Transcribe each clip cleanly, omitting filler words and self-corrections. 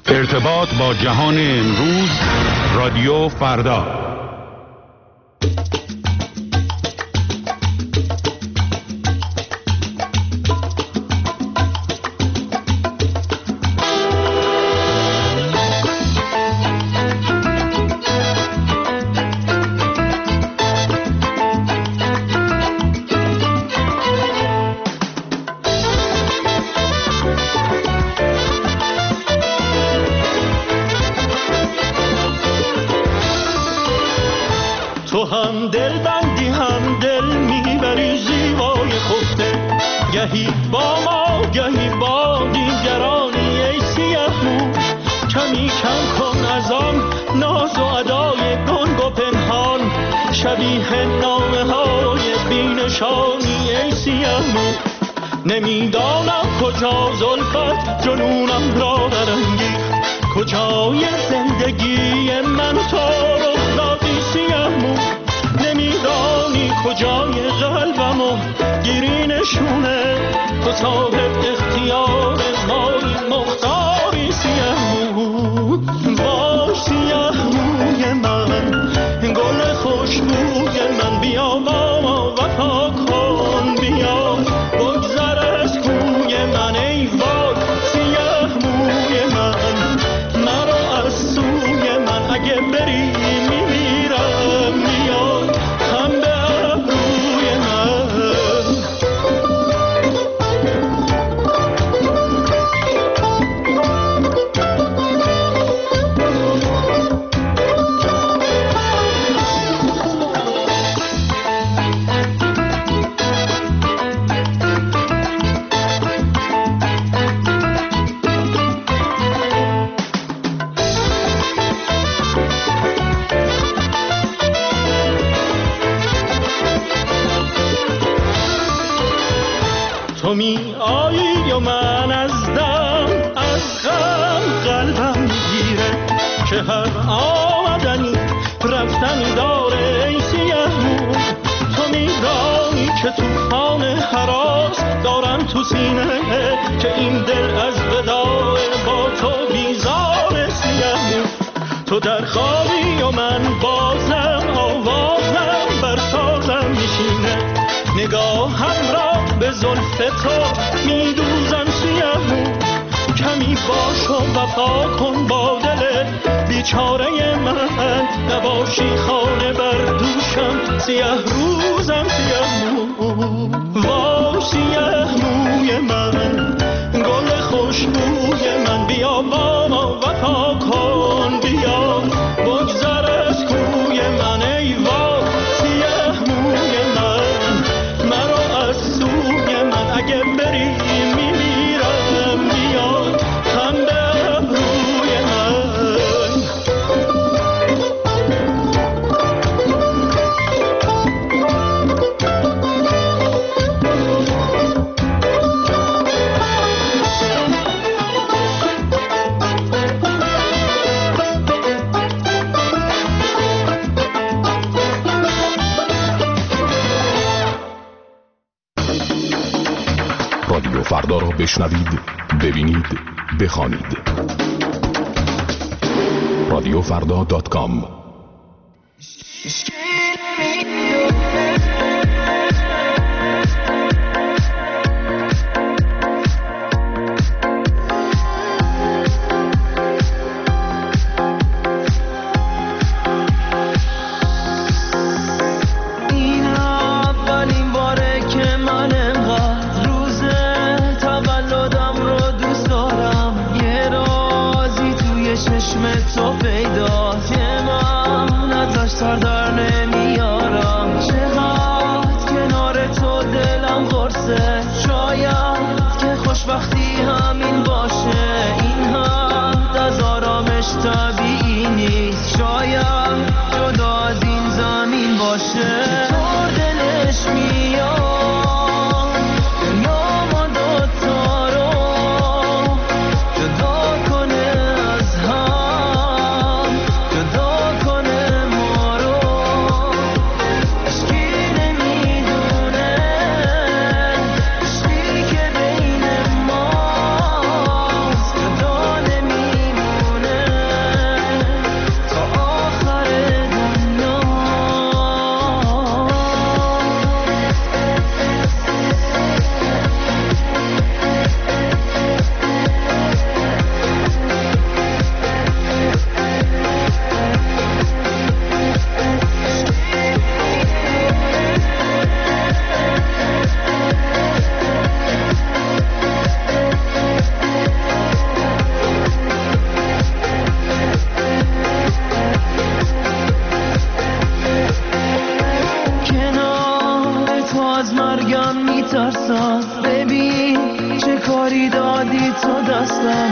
ارتباط با جهان امروز، رادیو فردا. تو هم دل بندی هم دل میبری زیبای خفته، گهی با ما گهی با دیگرانی ای سیه مو. کمی کم کن از آن ناز و ادای گنگ و پنهان، شبیه نامه های بینشانی ای سیه مو. نمیدانم کجا زلفت جنونم را برانگیخت، کجای زندگی من تو رخ دادی سیه مو. نمیدانی کجای قلبمو گیری نشونه، تو صاحب اختیار مایی مختاری سیه مو. باش سیه موی من، گل خوشبوی من، بیا با ما وفا کن، بیا بگذر از کوی من. ای وای سیه موی من، مرا از سوی من، اگه بری میمیرم، بیا خم به ابروی من. تو می آیی و من از دم از غم قلبم میگیره، که هر آمدنی رفتنی داره ای سیه مو. تو میدانی که توفان هراس دارم تو سینه، که این دل از وداع با تو بیزار سیه مو. تو در خوابی و من بازم آوازم بر سازم میشینه، نگاهم را به زلف تو میدوزم سیه مو. کمی باش و وفا کن با دل بیچاره من، نباشی خانه بر دوشم سیه روزم سیه مو. وا سیه موی من، گل خوشبوی من، بیا با ما وفا کن، بیا بگذر از کوی من. ای وا سیه موی من، مرا از سوی من، اگه بری میمیرم، بیا خم به ابروی من. رادیو فردا را بشنوید، ببینید، بخوانید. radiofrda.com.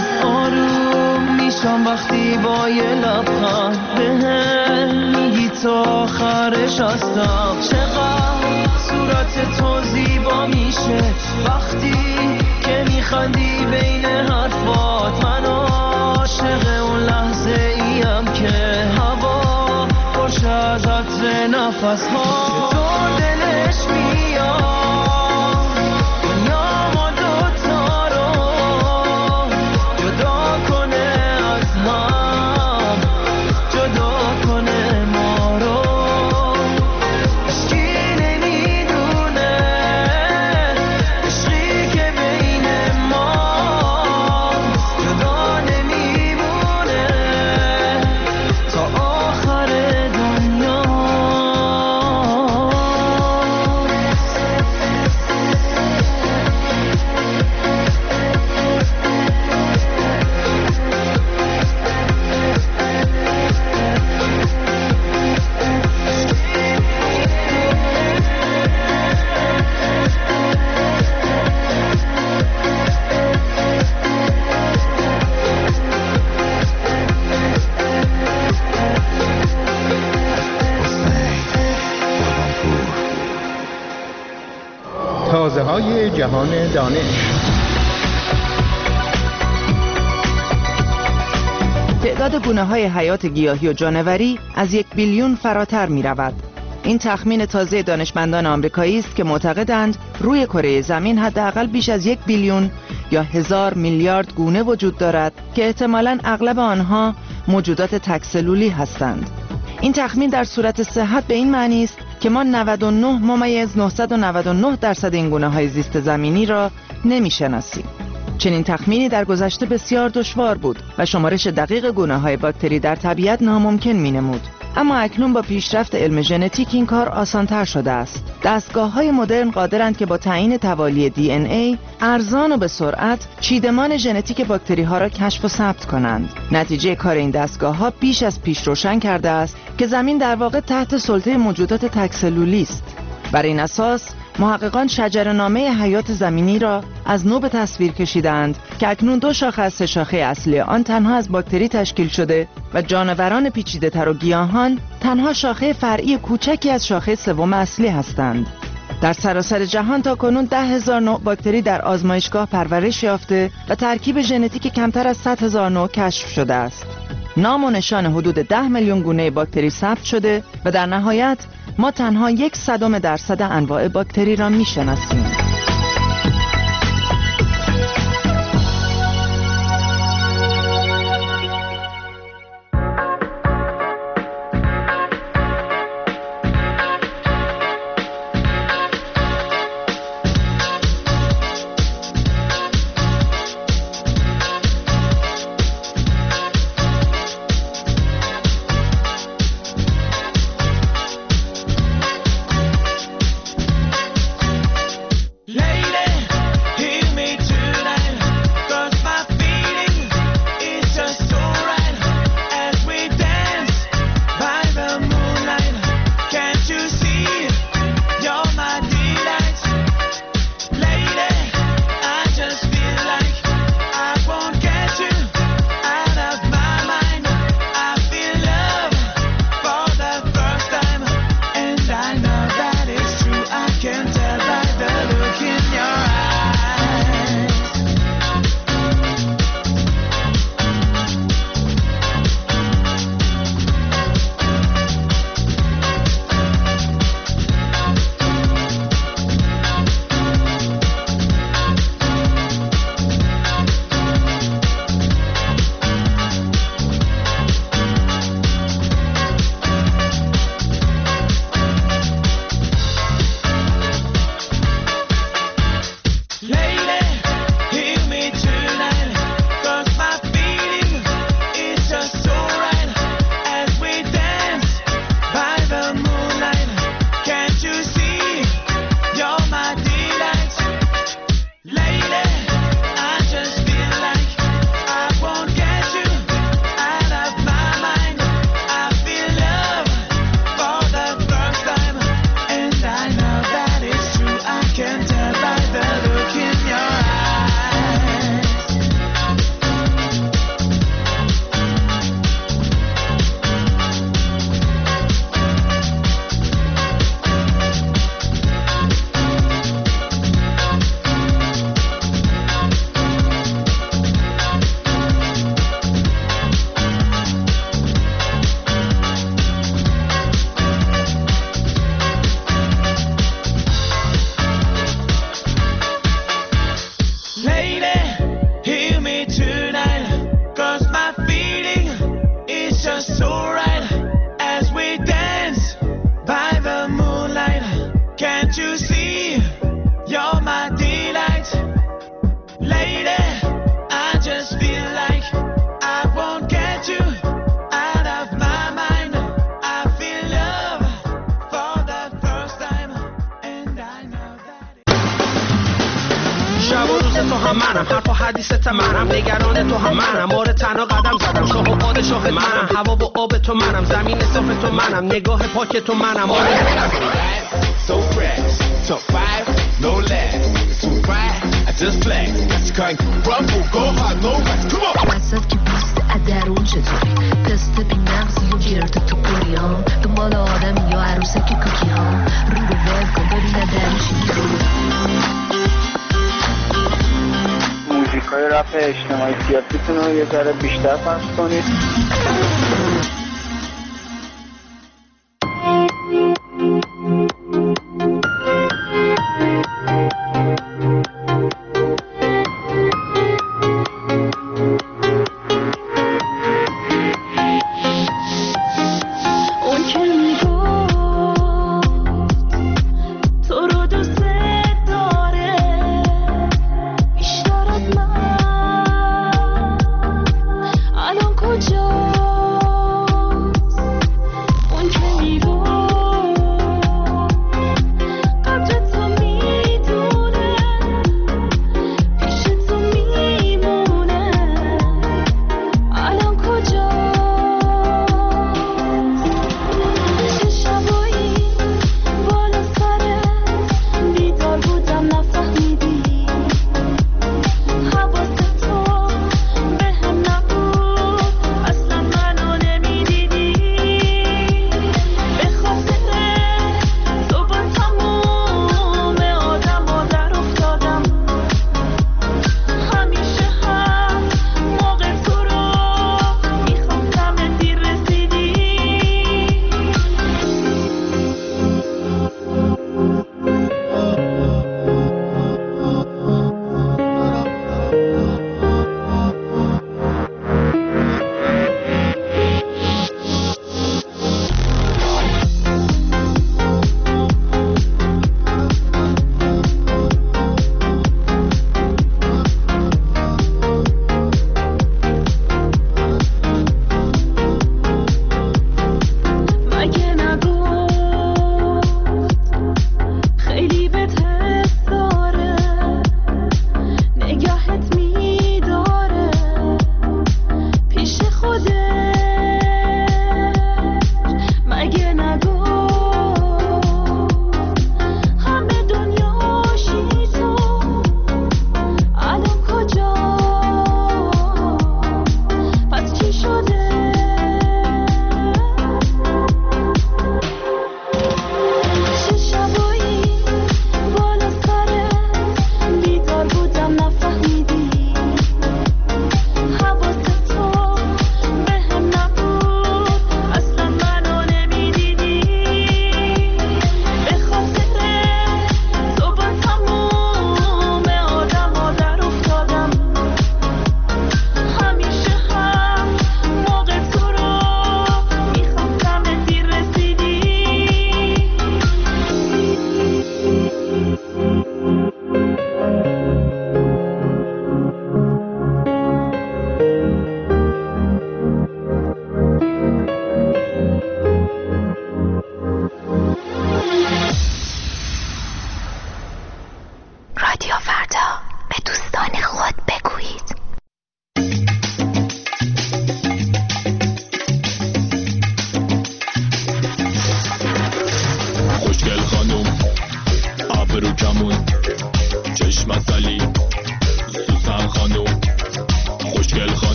آروم میشم وقتی با یه لبخند بهم میگی تا آخرش هستم. چقدر صورت تو زیبا میشه وقتی که میخندی بین حرفات. من عاشق اون لحظه ایم که هوا خوش از عطر نفس ها تو دلش میاد دنیا ما دوتا رو جدا کنه از هم، جدا کنه ما رو. عشقی نمیدونه عشقی که بین ما جدا نمیمونه تا آخر دنیا. تازه های جهان دانش. تعداد گونه‌های حیات گیاهی و جانوری از 1 بیلیون فراتر می‌رود. این تخمین تازه دانشمندان آمریکایی است که معتقدند روی کره زمین حداقل بیش از 1 بیلیون یا 1000 میلیارد گونه وجود دارد که احتمالاً اغلب آنها موجودات تک‌سلولی هستند. این تخمین در صورت صحت به این معنی است که ما 99.999% این گونه‌های زیست زمینی را نمی‌شناسیم. چنین تخمینی در گذشته بسیار دشوار بود و شمارش دقیق گونه‌های باکتری در طبیعت ناممکن می‌نمود. اما اکنون با پیشرفت علم ژنتیک این کار آسان‌تر شده است. دستگاه‌های مدرن قادرند که با تعیین توالی DNA ارزان و به سرعت چیدمان ژنتیک باکتری‌ها را کشف و ثبت کنند. نتیجه کار این دستگاه‌ها بیش از پیش روشن کرده است که زمین در واقع تحت سلطه موجودات تک‌سلولی است. بر این اساس محققان شجره‌نامه حیات زمینی را از نو به تصویر کشیدند که اکنون 2 شاخه از 3 شاخه اصلی آن تنها از باکتری تشکیل شده و جانوران پیچیده‌تر و گیاهان تنها شاخه فرعی کوچکی از شاخه سوم اصلی هستند. در سراسر جهان تا کنون 10,000 نوع باکتری در آزمایشگاه پرورش یافته و ترکیب ژنتیک کمتر از 100,000 نوع کشف شده است. نام و نشان حدود 10 میلیون گونه باکتری ثبت شده و در نهایت ما تنها 0.01% انواع باکتری را می‌شناسیم. حدیثت منم، نگران تو هم منم، آره تنها قدم زدم، شاه و پادشاه منم، هوا و آب تو منم، زمین صاف تو منم، نگاه پاک تو منم، آره so fresh, top 5, no lag, too fine, I just flex, that's kind of rumble, go hard, no rest, come on. وسط که بیست درون چطوری تست بی نغزی و گرد تو کوری ها دنبال آدم یا عروسک کوکی ها رو رو ول کن ببینه درون چی میخوری. موزیکای رپ اجتماعی سیاسیتون رو یه ذره بیشتر پخش کنید.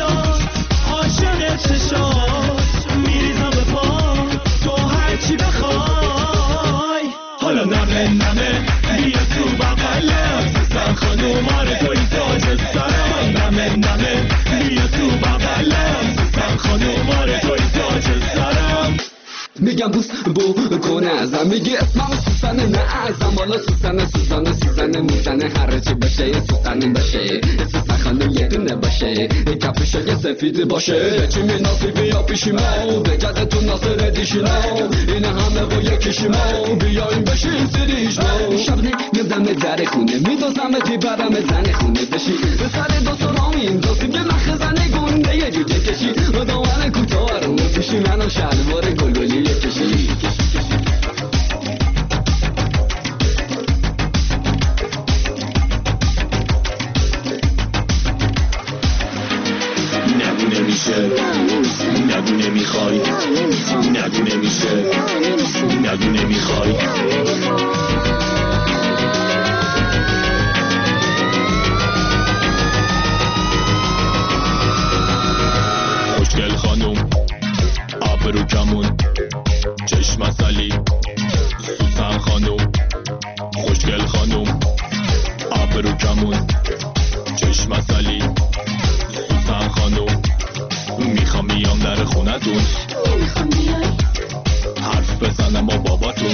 عاشق چشات میریزم به پا تو هرچی بخوای حالا نمه بیا تو بغلم سوسن خانوم آره توی تاج سرم نمه بیا تو بغلم سوسن خانوم آره توی تاج سرم میگم بوس بو کنه ازم میگی اسمم سوسن نه ازم حالا سوسن میزنه هر چی باشه یه سوسن باشه سوسن خانه یه دونه باشه کفش یه سفید باشه چی میناسی بیا پیشی ما بگرده تو ناصر دیشینا این همه با یکیشی ما بیایم بشیم سریش ما شب نمیدم در خونه میدازم تی برم زن خونه بشی سر دو رامین دوستی که نخ زنه گونده یه جوجه کشی دامن کوتاه رو پیشی منو شلوار گلگلی کشی نگو نمیشه نگو نمیخوای نگو نمیشه نگو نمیخوای خوشگل خانوم آبرو کمون چشم اصلی سوسن خانوم خوشگل خانوم آبرو کمون چشم اصلی سوسن خانوم میخوام بیام در خونتون نمیخوام بیای حرف بزنم با باباتون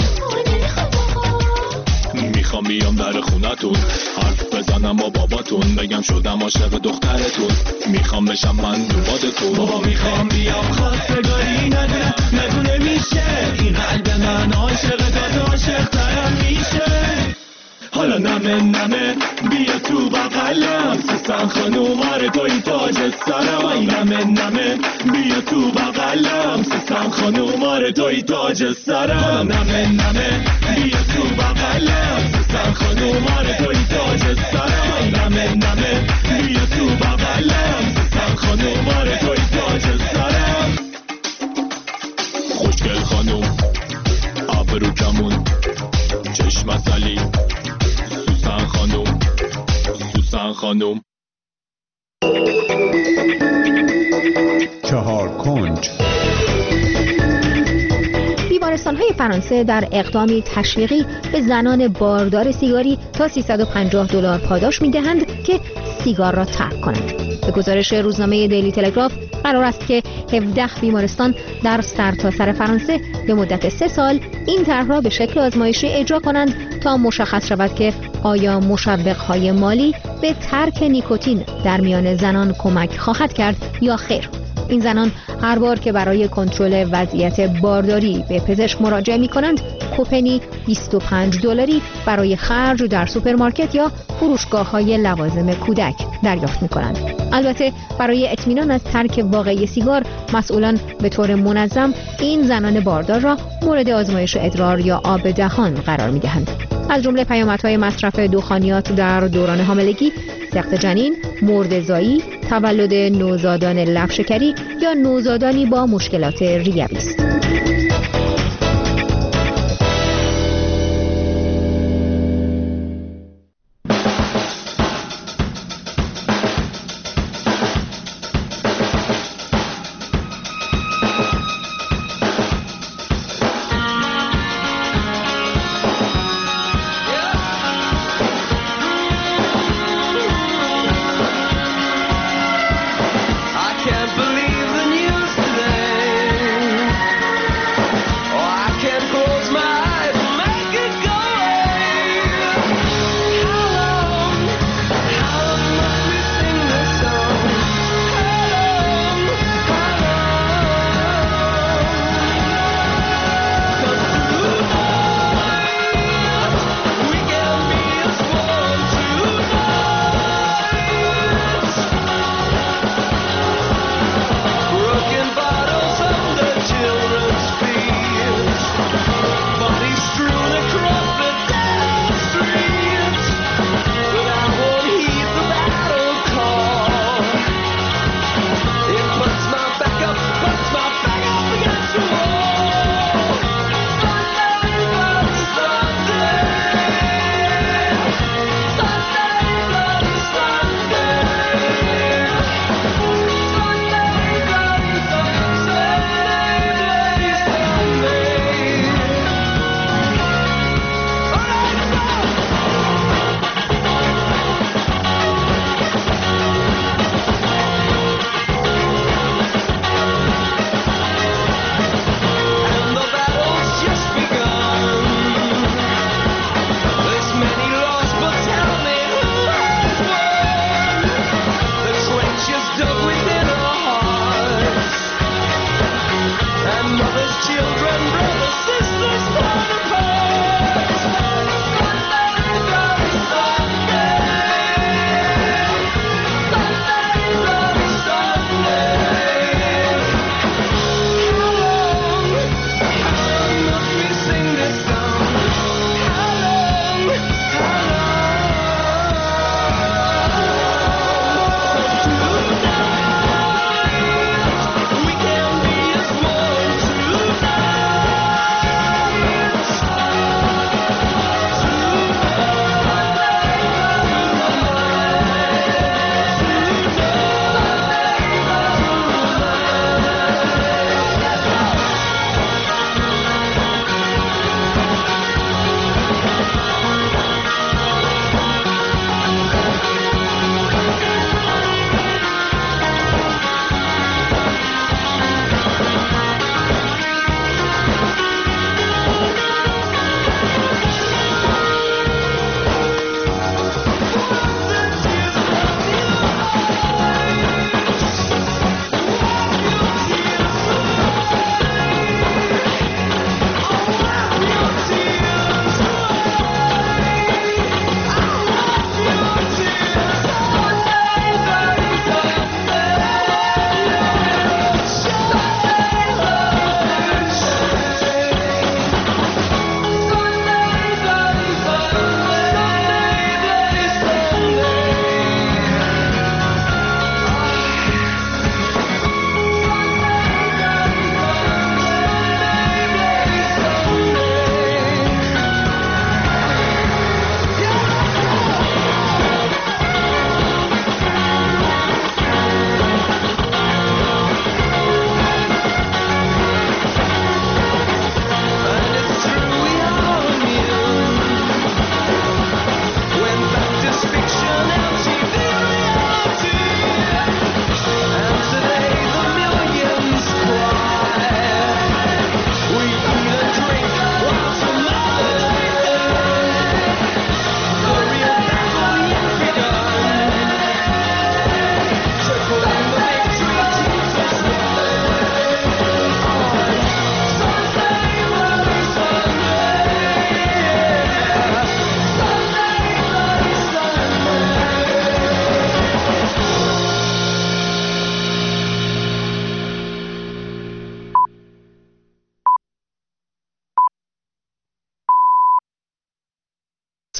میخوام بیام در خونتون حرف بزنم با باباتون بگم شدم عاشق دخترتون میخوام بشم من دوبادتون بابا میخوام بیام خواستگاری نگو نمیشه این قلب من عاشق داد عاشق ترم میشه حالا نمه بیا تو بغلم سوسن خانوم آره توی تاج سرم نمه بیا تو بغلم سوسن خانوم آره توی تاج سرم نمه بیا تو بغلم سوسن خانوم آره توی تاج سرم نمه بیا تو بغلم سوسن خانوم آره توی تاج سرم خوشگل خانوم آبرو کمون چشم اصلی سوسن خانوم چهار کنج. بیمارستان‌های فرانسه در اقدامی تشویقی به زنان باردار سیگاری تا $350 پاداش می‌دهند که سیگار را ترک کنند. به گزارش روزنامه دیلی تلگراف قرار است که 17 بیمارستان در سرتاسر فرانسه به مدت 3 سال این طرح را به شکل آزمایشی اجرا کنند تا مشخص شود که آیا مشوق‌های مالی به ترک نیکوتین در میان زنان کمک خواهد کرد یا خیر. این زنان هر بار که برای کنترل وضعیت بارداری به پزشک مراجعه می‌کنند کوپنی $25 برای خرج در سوپرمارکت یا فروشگاه‌های لوازم کودک دریافت می‌کنند. البته برای اطمینان از ترک واقعی سیگار مسئولان به طور منظم این زنان باردار را مورد آزمایش ادرار یا آب دهان قرار می‌دهند. از جمله پیامدهای مصرف دخانیات در دوران حاملگی، سقط جنین، مرده‌زایی، تولد نوزادان لفشکری یا نوزادانی با مشکلات ریوی است.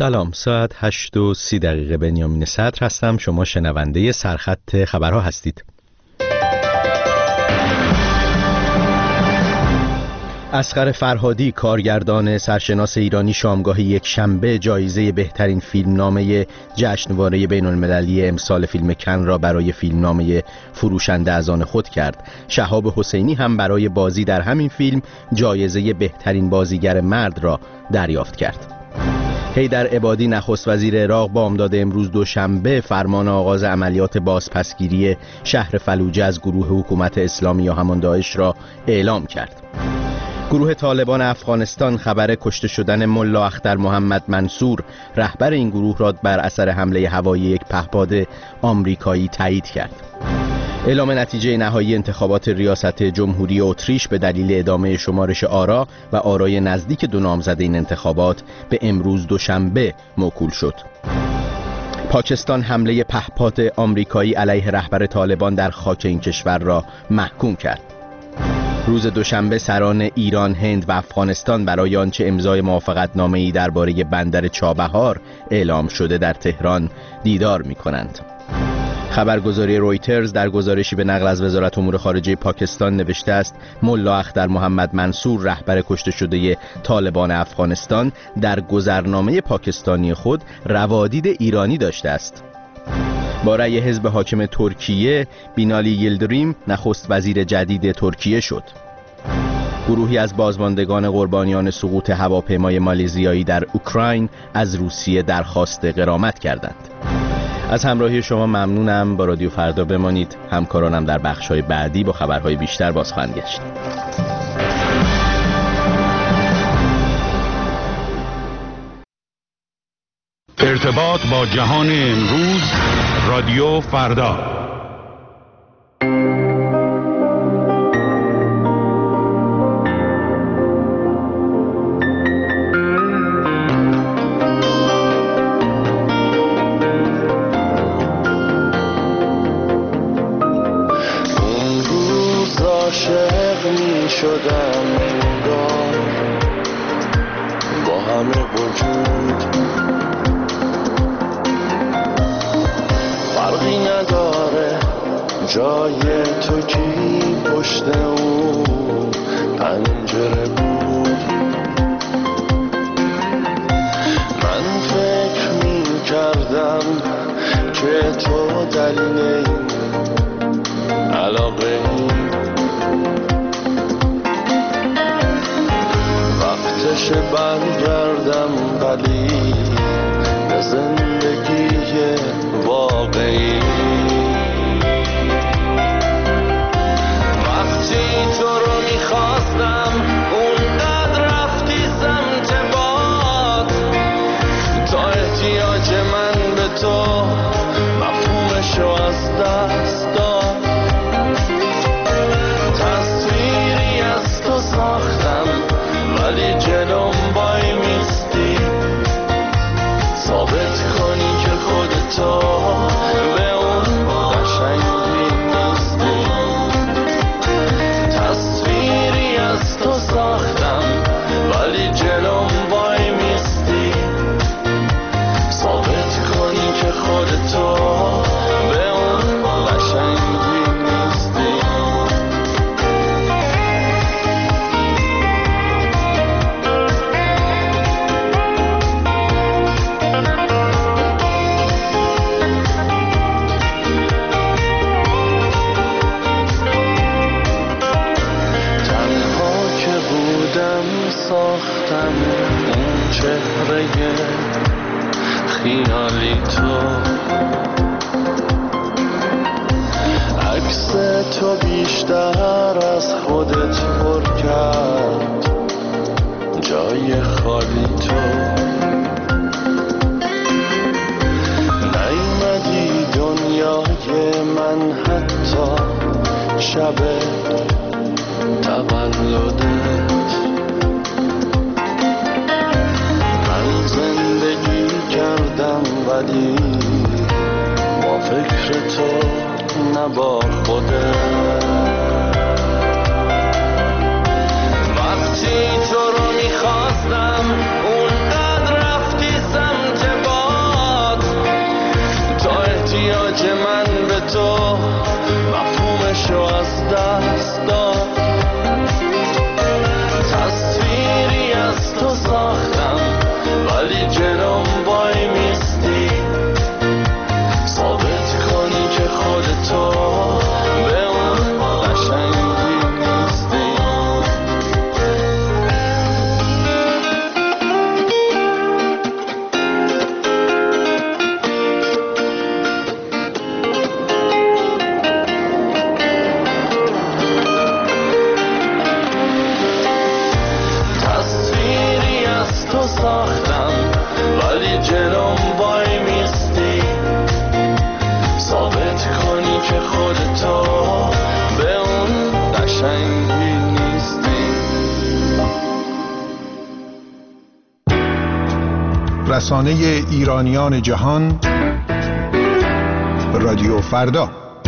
سلام، ساعت 8:30 بنیامین صدر هستم. شما شنونده سرخط خبرها هستید. اصغر فرهادی، کارگردان سرشناس ایرانی، شامگاه یک شنبه جایزه بهترین فیلمنامه جشنواره بین‌المللی امسال فیلم کن را برای فیلمنامه فروشنده از آن خود کرد. شهاب حسینی هم برای بازی در همین فیلم جایزه بهترین بازیگر مرد را دریافت کرد. حیدر عبادی، نخست وزیر عراق، بامداد امروز دوشنبه فرمان آغاز عملیات بازپسگیری شهر فلوجه از گروه حکومت اسلامی یا همان داعش را اعلام کرد. گروه طالبان افغانستان خبر کشته شدن ملا اختر محمد منصور، رهبر این گروه را بر اثر حمله هوایی یک پهپاد آمریکایی تایید کرد. اعلام نتیجه نهایی انتخابات ریاست جمهوری اتریش به دلیل ادامه شمارش آرا و آرای نزدیک دو نامزد این انتخابات به امروز دوشنبه موکول شد. پاکستان حمله پهپاد آمریکایی علیه رهبر طالبان در خاک این کشور را محکوم کرد. روز دوشنبه سران ایران، هند و افغانستان برای آنچه امضای موافقتنامه‌ای درباره بندر چابهار اعلام شده در تهران دیدار می‌کنند. خبرگزاری رویترز در گزارشی به نقل از وزارت امور خارجه پاکستان نوشته است ملا اختر محمد منصور، رهبر کشته شده طالبان افغانستان، در گذرنامه پاکستانی خود روادید ایرانی داشته است. با رأی حزب حاکم ترکیه، بینالی یلدریم نخست وزیر جدید ترکیه شد. گروهی از بازماندگان قربانیان سقوط هواپیمای مالزیایی در اوکراین از روسیه درخواست غرامت کردند. از همراهی شما ممنونم. با رادیو فردا بمانید. همکارانم در بخش‌های بعدی با خبرهای بیشتر باز خواهند گشت. ارتباط با جهان امروز، رادیو فردا. جای تو کی پشت اون پنجره بود؟ من فکر می کردم که تو دلیل علاقه وقتش برگردم ولی به زندگی واقعی. تو رو میخواستم اونقدر رفتی سمت باد تا احتیاج من به تو مفهومشو از دست داد. تصویری از تو ساختم ولی جلوم وای میستی ثابت کنی که خودتو به اون قشنگی نیستی. تصویری از تو ساختم ولی جلوم وای میستی ثابت کنی که خودتو به اون قشنگی نیستی. ساختم اون چهره خیالی تو، عکس تو بیشتر از خودت پر کرد جای خالی تو. نیومدی دنیای من حتی شب تولدت. کردم ولی با فکر تو نه با خودت. وقتی تو رو میخواستم اونقدر رفتی سمت ولی جلوم وای میستی ثابت کنی که خودتو به اون قشنگی نیستی. رسانه ایرانیان جهان، رادیو فردا.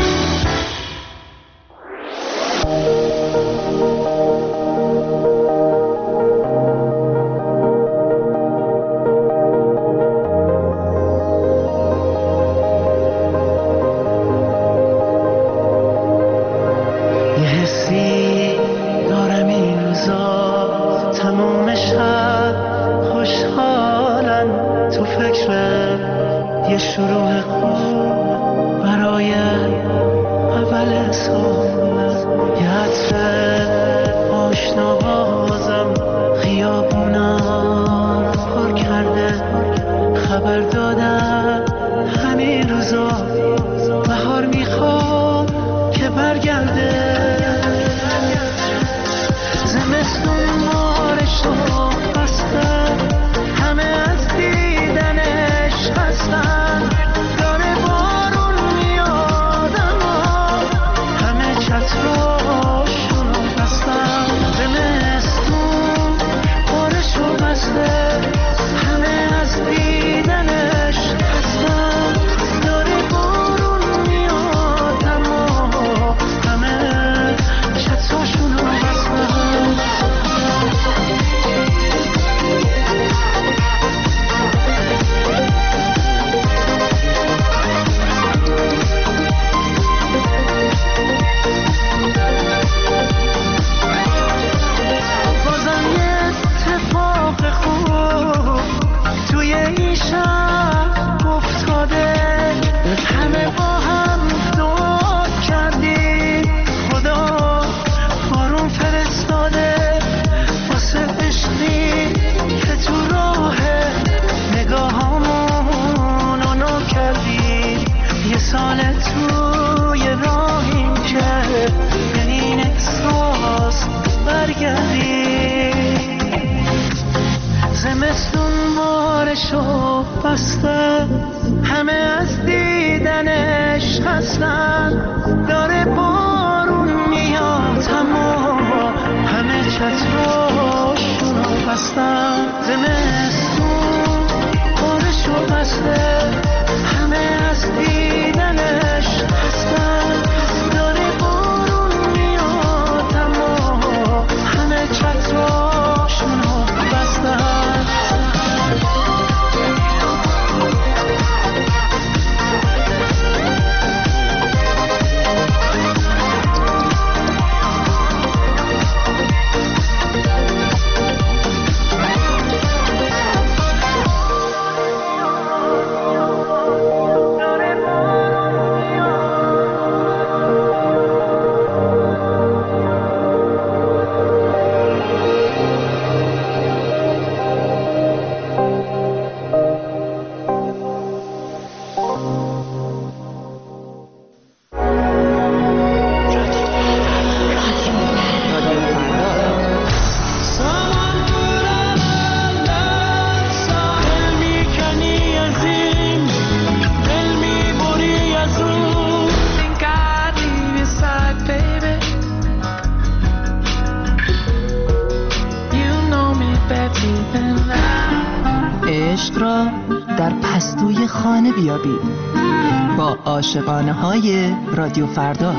با عاشقانه های رادیو فردا.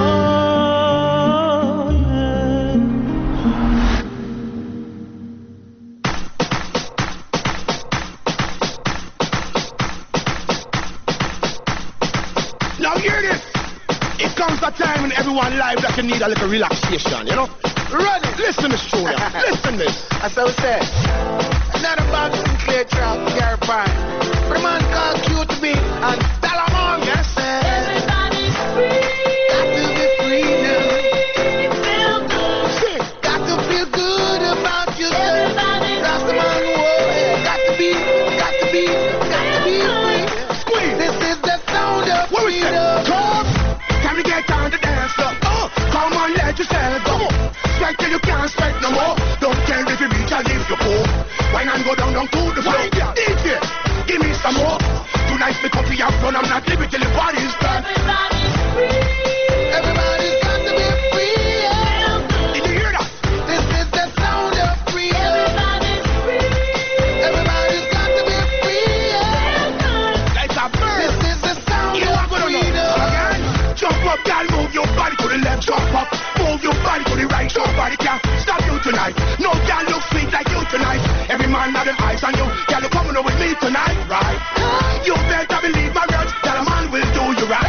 Now hear this. It comes a time in everyone's life that you need a little relaxation, you know? Ready? Listen to Julia. Listen this. That's how it said. Not a bad Sinclair trap, Gary Pine. But a man called QTB and Salamon, yes, sir. Everybody's free. Got to be free now. Feel good. Got to feel good about yourself. Everybody's that's free. The man who got to be free. Squeeze. This is the sound of freedom. Come. Time to get on the dance floor. Come on, let yourself go. Strike till you can't strike no more. Don't care if you reach or if you poor. Why not go down to the floor? DJ. Just because we have fun, I'm not living till the party is done. Everybody's free. Everybody's got to be free. Yeah. Did you hear that? This is the sound of freedom. Everybody's free. Everybody's got to be free. Yeah. Like a bird. This is the sound of freedom. Again, jump up, girl, move your body to the left, jump up. Move your body to the right, somebody can't stop you tonight. No girl look sweet like you tonight. Every man have them eyes on you. Girl, you coming up with me tonight, right? You better believe my words that a man will do you right.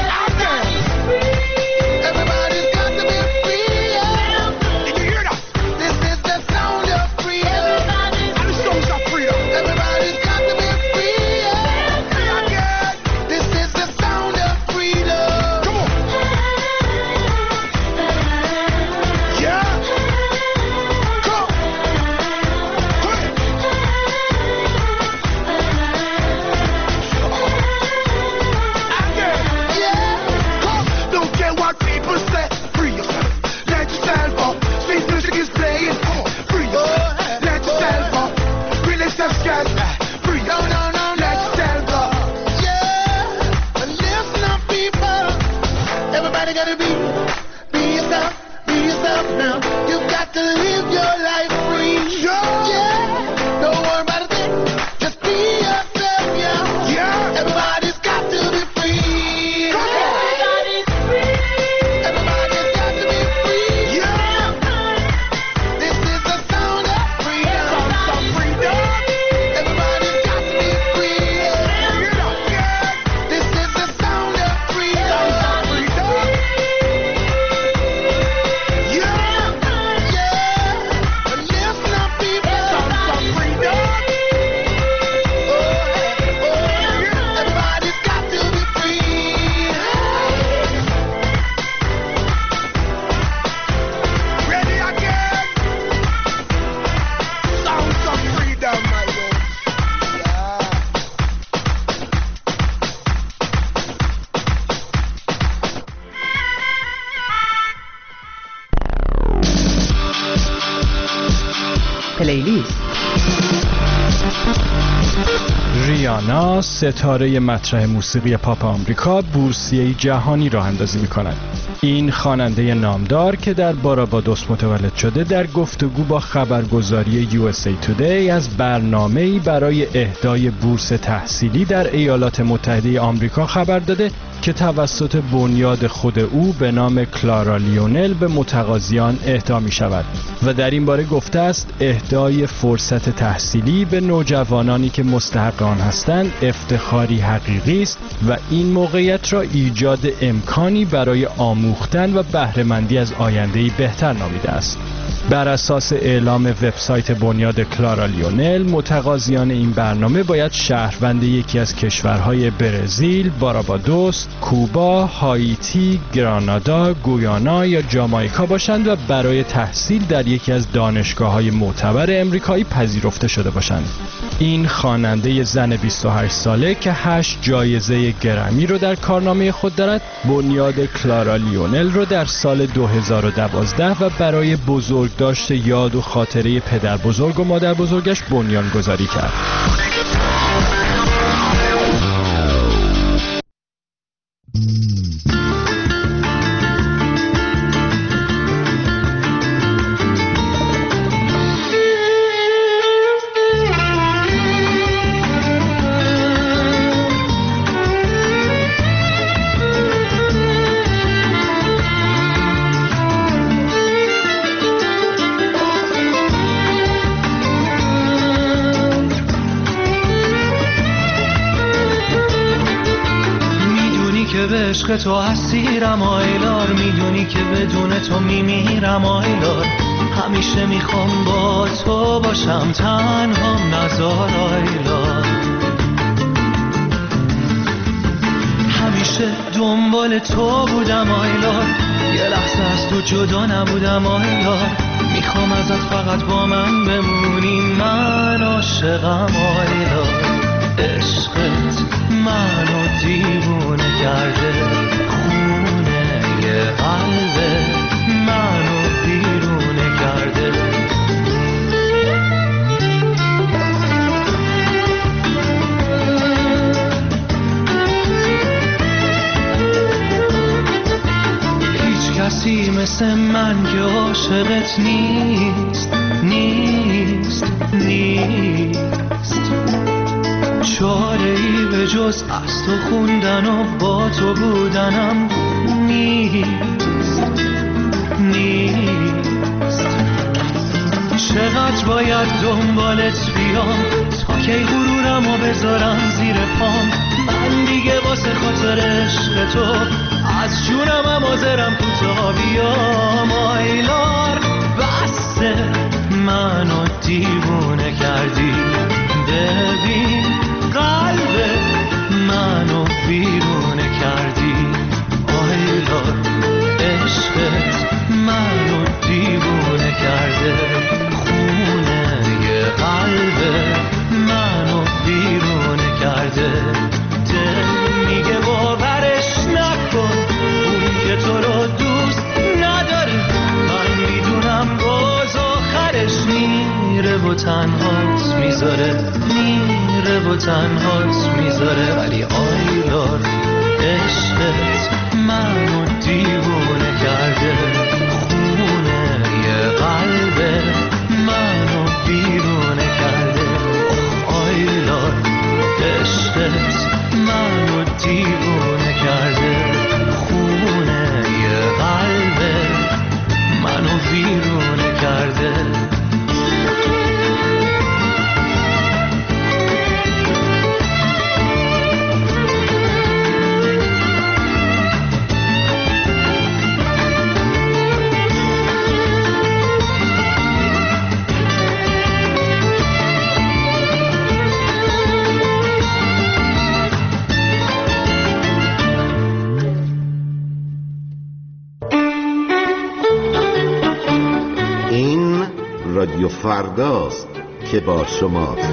Everybody's got to be free. Yeah. Did you hear that? This is the sound of freedom. And the songs of freedom. Everybody's got to be free. Yeah. Again. This is the sound of freedom. Come on. Yeah. Come. Quick. Again. Yeah. Come. Don't care what people say. Free yourself. Let yourself up. Sweet music is playing. Come on. Free yourself. Let yourself up. Release the scars. Free yourself. No. Let yourself up. Yeah. And listen up, people. Everybody gotta be yourself. Be yourself now. You got to live your life free. Yeah. Don't worry about a thing. Just be yourself, yeah. Yeah. Everybody's got to be free. Everybody's free. Everybody's got to be free. Yeah. This is the sound of freedom. Sound of freedom. Everybody's got to be free. Yeah. This is the sound of freedom. Sound of freedom. Yeah. Yeah. And listen up, people. Sound of freedom. Everybody's got to be free. Ready again. Sounds of freedom, my lord. Yeah. پلیلیست. ریانا ستاره مطرح موسیقی پاپ آمریکا بورسیه جهانی راه اندازی می‌کند. این خواننده نامدار که در باربادوس متولد شده در گفتگو با خبرگزاری USA Today از برنامه‌ای برای اهدای بورس تحصیلی در ایالات متحده آمریکا خبر داده که توسط بنیاد خود او به نام کلارا لیونل به متقاضیان اهدا می شود و در این باره گفته است اهدای فرصت تحصیلی به نوجوانانی که مستحق آن هستند افتخاری حقیقی است و این موقعیت را ایجاد امکانی برای آموختن و بهره‌مندی از آینده‌ای بهتر نامیده است. بر اساس اعلام وبسایت بنیاد کلارا لیونل، متقاضیان این برنامه باید شهروند یکی از کشورهای برزیل، باربادوس، کوبا، هایتی، گرانادا، گویانا یا جامائیکا باشند و برای تحصیل در یکی از دانشگاه‌های معتبر امریکایی پذیرفته شده باشند. این خواننده زن 28 ساله که 8 جایزه گرمی رو در کارنامه خود دارد، بنیاد کلارا لیونل رو در سال 2012 و برای بزرگداشت یاد و خاطره پدر بزرگ و مادر بزرگش بنیانگذاری کرد. عشق تو اسیرم آیلار، میدونی که بدون تو میمیرم آیلار، همیشه میخوام با تو باشم تنهام نزار آیلار، همیشه دنبال تو بودم آیلار، یه لحظه از تو جدا نبودم آیلار، میخوام ازت فقط با من بمونی، من عاشقم آیلار، عشقت منو دیوونه کرده، خونه یه قلبه منو بیرونه کرده. مثل من که عاشقت نیست نیست نیست. چاره‌ای به جز از تو خوندن و با تو بودنم نیست نیست. چقدر باید دنبالت بیام تا کی غرورمو بذارم زیر پام. من دیگه واسه خاطر عشق تو از جونم حاضرم کوتاه بیام. آیلار بسته منو دیوونه کردی، ببین قلب منو بیرونه کردی. آیلار عشقت منو دیوونه کرده، خونه یه قلب منو بیرونه کرده. دل میگه باورش نکن اون که تو رو دوست نداره. من میدونم باز آخرش میره و تنهات میذاره، میره و تنهات میذاره. ولی آیلار عشقت منو دیوونه کرده، خونه یه قلب منو بیرونه کرده. آیلار عشقت منو دیوونه کرده، خونه یه قلب منو بیرونه کرده. رادیو فرداست که با شماست.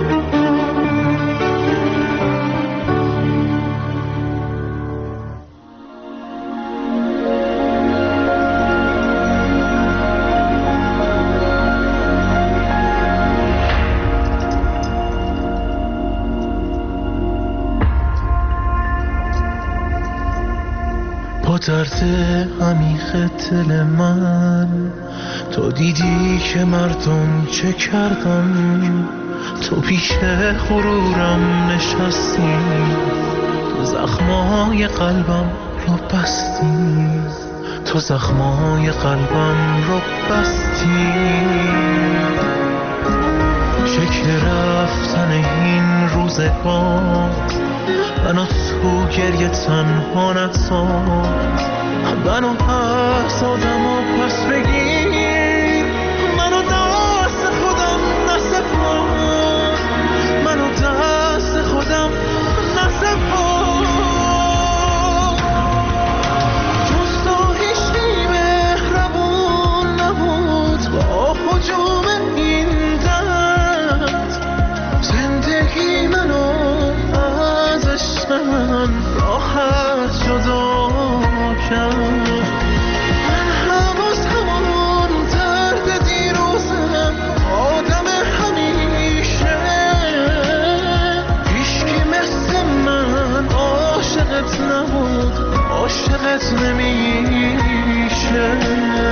با درد عمیق دل من تو دیدی که مردم چه کردن، تو پیش غرورم نشستی، تو زخمای قلبم رو بستی، تو زخمای قلبم رو بستی. شکل رفتن این روزگار منو تو گریه تنها نذار، منو پس آدم و پس بگیر، منو دست خودم نسپار، منو دست خودم نسپار. جز تو هیچی مهربون نبود با هجوم این درد، زندگی منو از عشق من راحت جدا کرد. من حواس همون درد دیروزم، آدم همیشه، هیچکی مثل من عاشقت نبود، عاشقت نمیشه.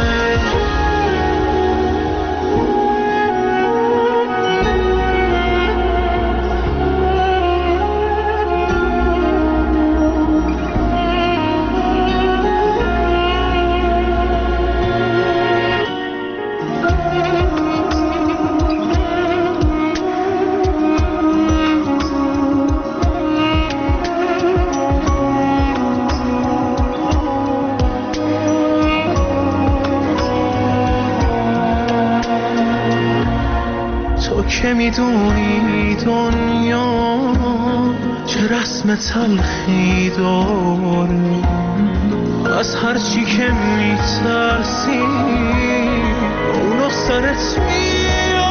که میدونی دنیا چه رسم تلخی داره، از هر چی که میترسی اونو سرت میاره.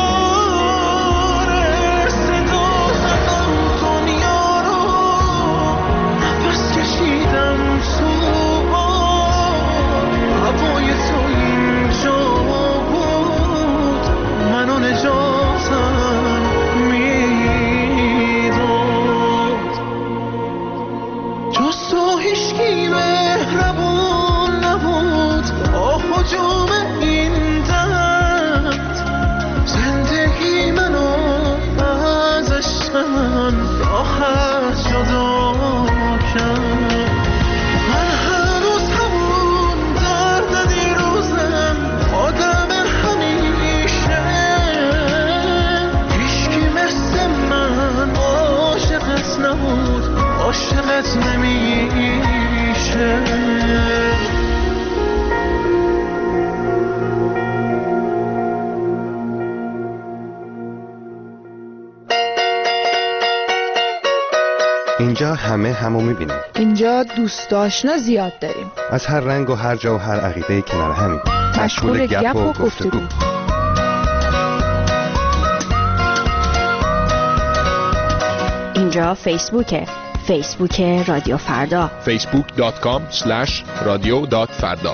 صدا زدم دنیا رو، نفس کشیدم تو هوای تو اینجا بود، منو نجاتم میداد. جز تو هیچکی مهربون نبود، آه و دلت نمیشه. اینجا همه همو میبینیم. اینجا دوست آشنا زیاد داریم. از هر رنگ و هر جا و هر عقیده کنار همیم. مشغول گپ و گفتگو. اینجا فیسبوکه. فیسبوک رادیو فردا. facebook.com/radio.farda.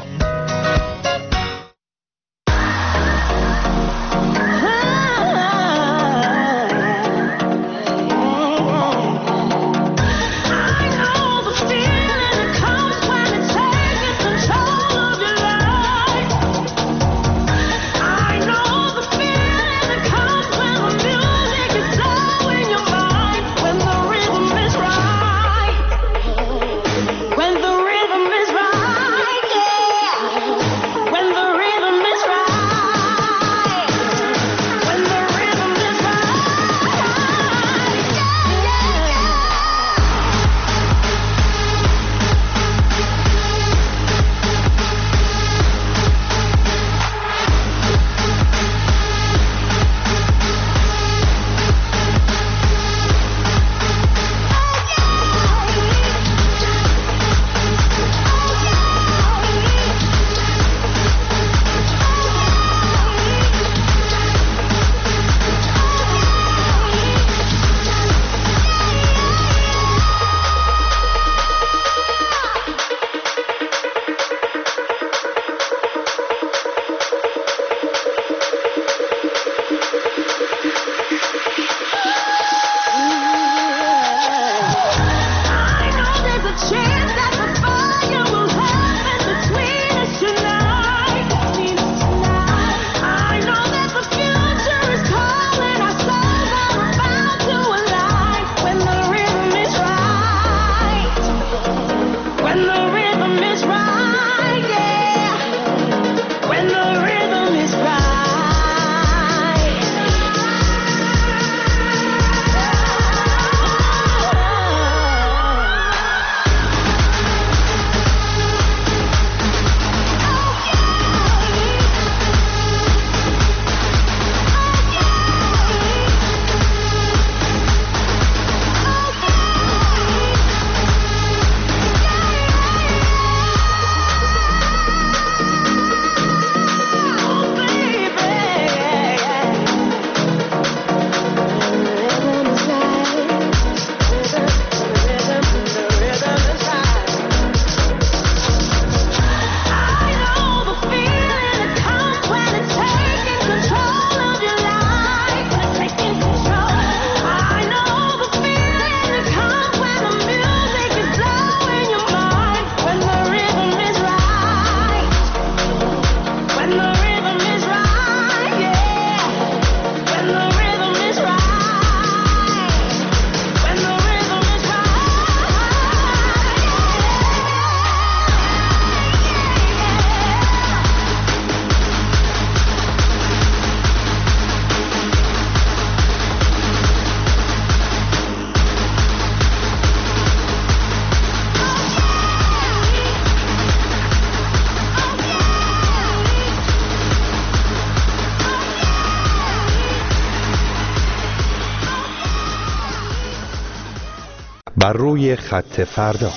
بر روی خط فردا.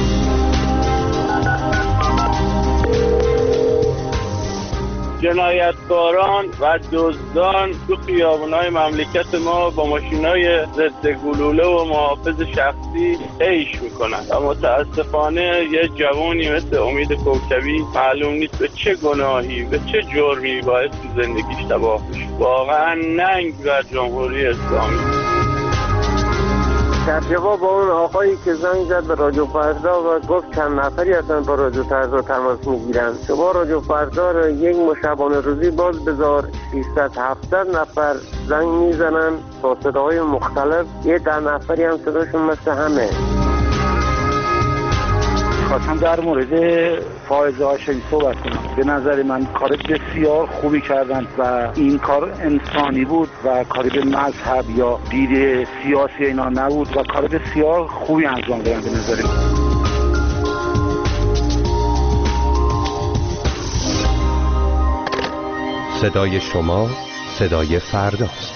جنایتکاران و دزدان تو خیابونای مملکت ما با ماشینای ضد گلوله و محافظ شخصی عیش میکنن و متاسفانه یه جوانی مثل امید کوکبی معلوم نیست به چه گناهی به چه جرمی باعث زندگیش تباه بشه. واقعا ننگ بر جمهوری اسلامی. در جواب اون آقایی که زنگ زد به رادیو فردا و گفت چند نفری هستن با رادیو فردا تماس میگیرن، شما رادیو فردا رو یک شبانه روزی باز بذار 600-700 نفر زنگ میزنن با صداهای مختلف، یه 10 نفری هم صداشون مثل همه. خواستم در مورد فائزه هاشمی صحبت کنم. به نظر من کار بسیار خوبی کردن و این کار انسانی بود و کاری به مذهب یا دید سیاسی اینا نبود و کار بسیار خوبی انجام دادن به نظر من. صدای شما صدای فرداست.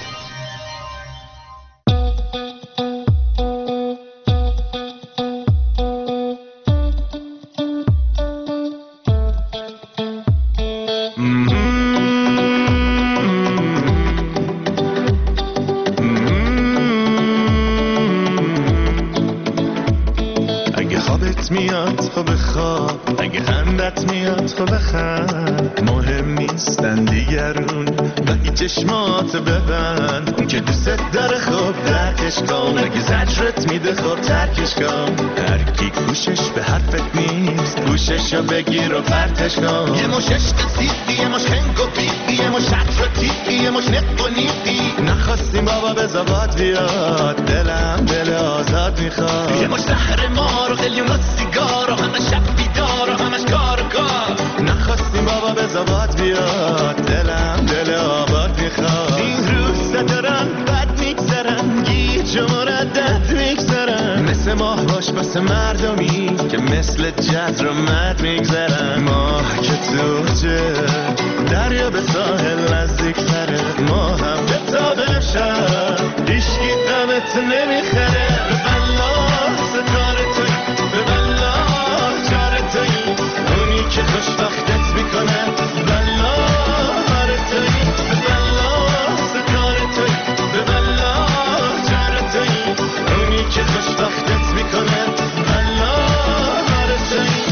اگه خوابت میاد تو بخواب، اگه خندت میاد تو بخند، مهم نیستن دیگرون ولی چشمات ببند. اون که دوست داره خب درکش کن، اگه زجرت میده خب ترکش کن. هر کی گوشش به حرفت نیست گوششو بگیر و پرتش کن. یه مش عشق سیدی، یه مش خنگ و بیدی، یه مش عطر و تیدی، یه مش نق و نیدی. نخواستیم بابا به زباد بیاد، دلم دل آزاد میخواد. یه مش زهر مار و قلیون و سیگار و همه شب بیدار و همش کار و کار. نخواستیم بابا به زباد بیاد، دلم دل آباد میخواد. این روزا دارن بد میگذرن، گیج و مردد میگذرن. مثل ماه باش بس مردمی که مثل جد رو مد میگذرن. ماه که توجه دریا به ساحل نزدیک تره، ما هم به تابه شد هیشگی دمت نمیخره. به بلا ستاره توی، به بلا جار توی، اونی که خوشبختت میکنه. بلا هر توی، به بلا ستاره توی، به بلا جار توی، اونی که خوشبختت میکنه. بلا هر توی.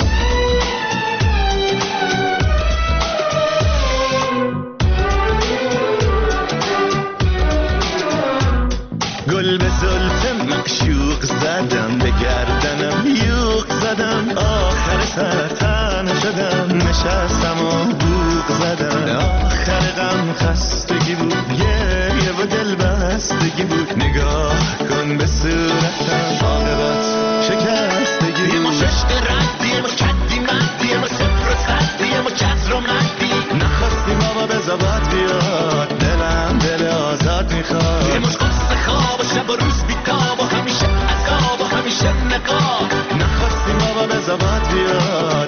گل به زلف معشوق زدم، به گردنم یوق زدم. آخر سر تنها شدم، نشستم و بوق زدم. آخر غم خستگی بود، گریه و دل بستگی بود. نگاه کن به صورتم، عاقبت شکستگی. یه مش عشق ردی، یه مش کدی مدی، یه مش صفر و صدی، یه مش کسر و مدی. نخواستیم بابا به زباد بیاد، دلم دل آزاد میخواد. یه مش قصه خواب و شب و روز بیتاب و همیشه عذاب و همیشه نقاب. نخواستیم بابا به زباد بیاد.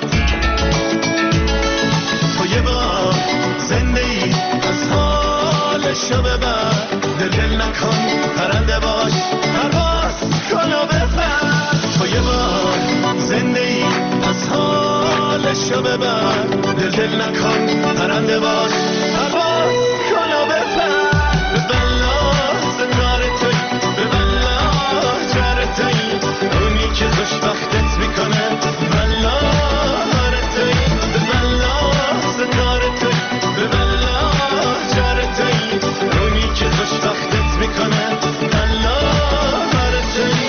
تو یه بار زنده ای از حالشو ببر، دل نکن پرنده باش، پرواز کن و بپر. تو یه بار زنده ای از حالشو ببر، دل نکن پرنده باش، پرواز کن و بپر. به بلا ستاره توی، به بلا جر توی، اونی که خوشبختت میکنه. بلا هر توی، به بلا ستاره توی، به بلا جر توی، اونی که خوشبختت میکنه. بلا هر توی.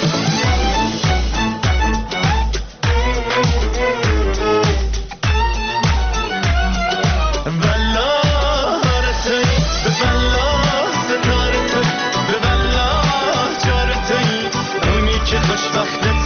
بلا هر توی، به بلا ستاره توی، به بلا جر توی، اونی که خوشبختت